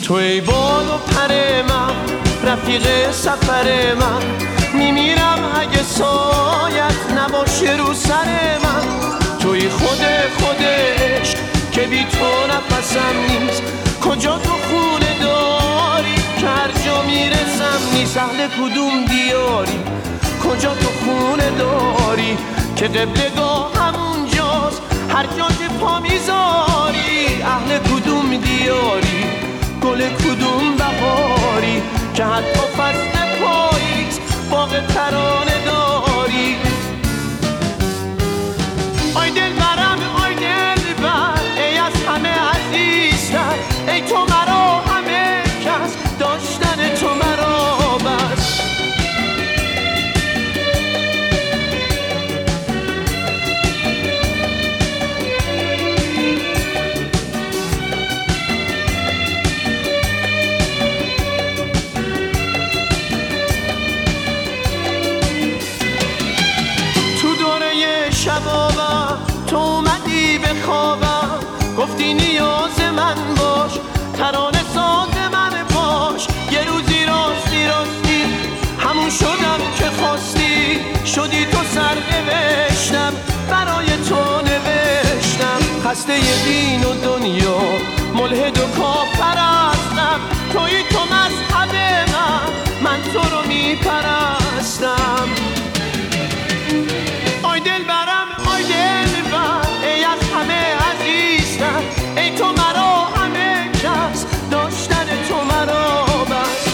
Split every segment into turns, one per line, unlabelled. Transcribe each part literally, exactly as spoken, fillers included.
تو ای بال و پر من، رفیق سفر من، میمیرم اگه سایت نباشه رو سر من. توی خود خودش که بی تو نفسم نیست، کجا تو خونه داری که هر جا میرسم نیست. اهل کدوم دیاری، کجا تو خونه داری که قبلگاه همونجاست هر جا که پا میذاری. اهل کدوم دیاری، گل کدوم بهاری که حتی فصل پاییز باغ ترانه داری. آی دل برم، آی دل بر، ای از همه عزیزتر، ای تو مرا همه کس، داشتن تو مرا بس. شبابم تو اومدی به خوابم، گفتی نیاز من باش، ترانه ساز من باش. یه روزی راستی راستی همون شدم که خواستی، شدی تو سر نوشتم برای تو نوشتم. خسته دین و دنیا، ملحد و کافر هستم، توی تو مذهب من، من تو رو میپرستم. آی دل برم، آی دل بر، ای از همه عزیزتر، ای تو مرا همه کس، داشتن تو مرا بس.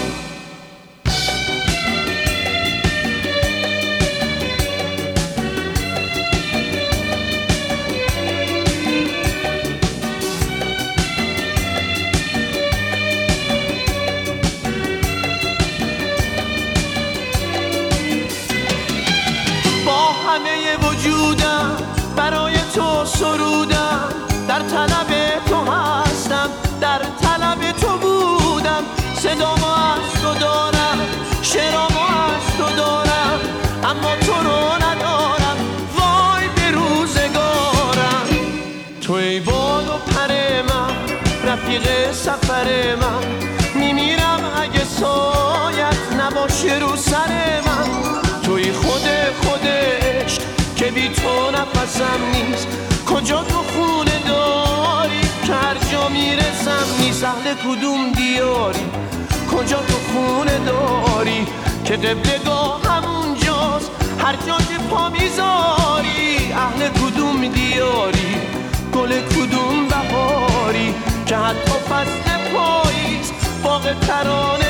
با همه وجودم برای تو سرودم، در طلب تو هستم، در طلب تو بودم. صدامو از تو دارم، شعرامو از تو دارم، اما تو رو ندارم، وای به روزگارم. تو ای بال و پر من، رفیق سفر من، میمیرم اگه سایت نباشه رو سر من. توی خود خودش که بی تو نفسم نیست، کجا تو خونه داری که هر جا میرسم نیست. اهل کدوم دیاری، کجا تو خونه داری که قبلگاه همونجاست هر جا که پا میذاری. اهل کدوم دیاری، گل کدوم بهاری که حتی فصل پاییز باغ ترانه